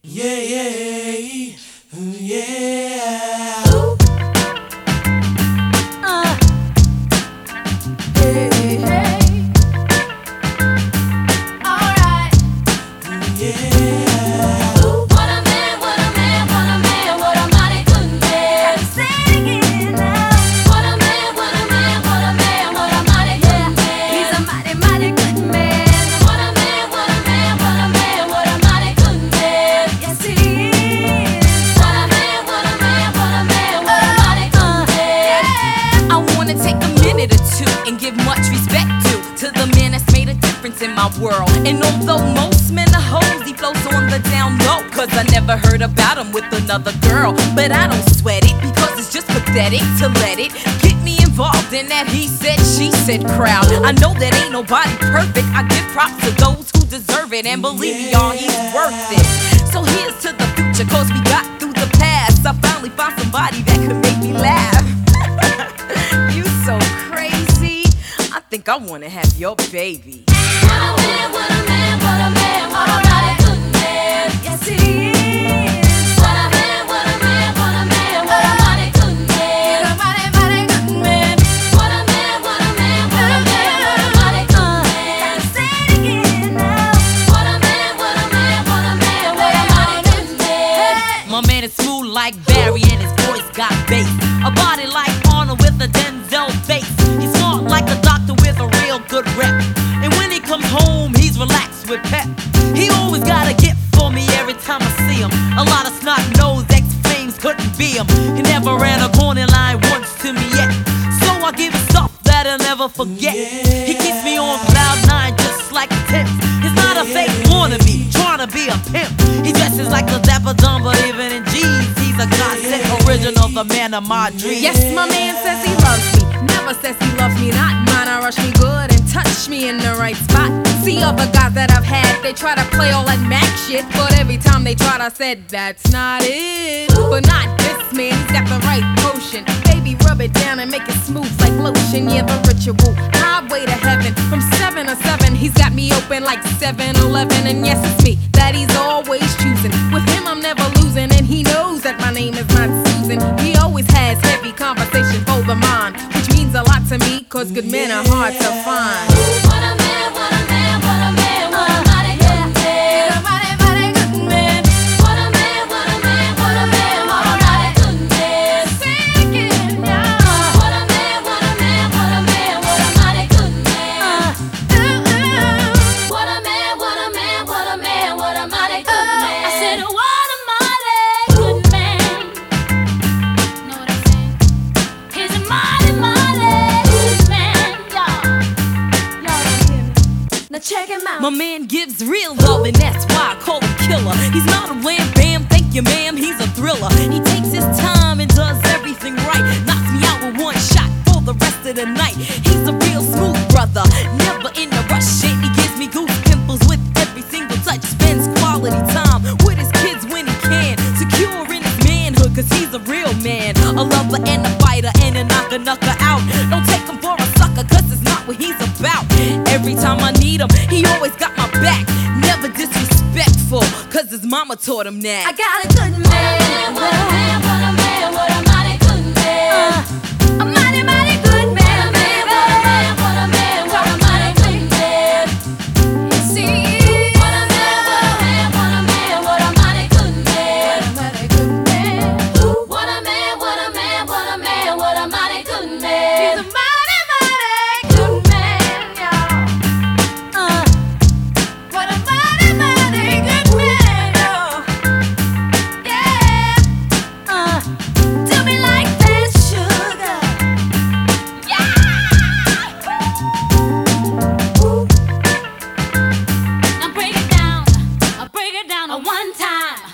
Yeah, yeah, yeah. Hey, hey. Alright. Yeah. What a man, what a man, what a man, what a mighty good man. Say it again now. What a man, what a man, what a man, what a mighty good man. He's a mighty, mighty good man. What a man, what a man, what a man, what a mighty good man. Yes, he is. What a man, what a man, what a man, what a mighty good man. I wanna take a minute or two and give much respect to the man that's made a difference in my world. And although most men are hoes, he flows on the down low, cause I never heard about him with another girl. But I don't sweat it, because it's just pathetic to let it get me involved in that he said, she said crowd. I know that ain't nobody perfect, I give props to those who deserve it, and believe me, y'all, he's worth it. So here's to the future, cause we got through the past. I finally found somebody that could make me laugh. You so crazy, I think I wanna have your baby. What a man, what a man, what a man, what a mighty good man. Yes, he is. What a man, what a man, what a man, what a mighty good man. He's a mighty, mighty good man. What a man, what a man, what a man, what a mighty good man. Say it again now. What a man, what a man, what a man, what a mighty good man. My man is smooth like Barry and his voice got bass. A body like Arnold with a Denzel face. He's smart like a doctor with a real good rep. And when he comes home, he's relaxed with pep. He always got a gift for me every time I see him. A lot of snot-nosed ex-flames couldn't be him. He never ran a corner line once to me yet. So I give him stuff that I'll never forget. He keeps me on cloud nine just like a tip. He's not a fake wannabe, trying to be a pimp. He dresses like a dapper dumb, but even in jeans, he's a godsend original, the man of my dreams. Yes, my man says he loves me. Never says he loves me not. Mine, I rush me good and touch me in the right spot. See other guys that I've had, they try to play all that Mac shit, but every time they tried, I said that's not it. But not this man, he's got the right potion. Baby, rub it down and make it smooth like lotion. Yeah, the ritual, highway to heaven. From 7 to 7, he's got me open like 7-Eleven. And yes, it's me that he's always choosing. With him, I'm never losing, and he knows that my name is not Susan. He always has heavy conversation for the mind, which means a lot to me, cause good men are hard to find. What a man, what a man, what a man, what a mighty good man. He's a mighty, mighty good man. What a man, what a man, what a man, what a mighty good man. Say it again, yeah. What a man, what a man, what a man, what a mighty good man. What a man, what a man, what a man, what a mighty good man. I said, what a mighty good man. Know what I'm saying? He's a mighty, mighty good man, y'all. Y'all don't hear me? Now check him out. My man gives real love, and that's why I call him killer. He's not a wham bam, thank you ma'am, he's a thriller. He takes his time and does everything right. Knocks me out with one shot for the rest of the night. He's a real smooth brother, never in a rush shit. He gives me goose pimples with every single touch. Spends quality time with his kids when he can. Secure in his manhood, cause he's a real man. A lover and a fighter and a knocker out. Don't take him for a sucker, cause it's not what he's about. Every time I need him, he always got my back. Never disrespectful, cause his mama taught him that. I got a good man. What a man, what a man, what a mighty good man. A mighty, mighty good man, baby. What a man, what a man, what a mighty good man. See, what a man, what a man, what a man, what a mighty good man. What a mighty good man. What a man, what a man, what a man, what a mighty good man. He's a mighty, mighty good man, y'all. What a mighty, mighty good man, y'all. Yeah. Do me like that, sugar. Yeah. Now break it down. Break it down one time.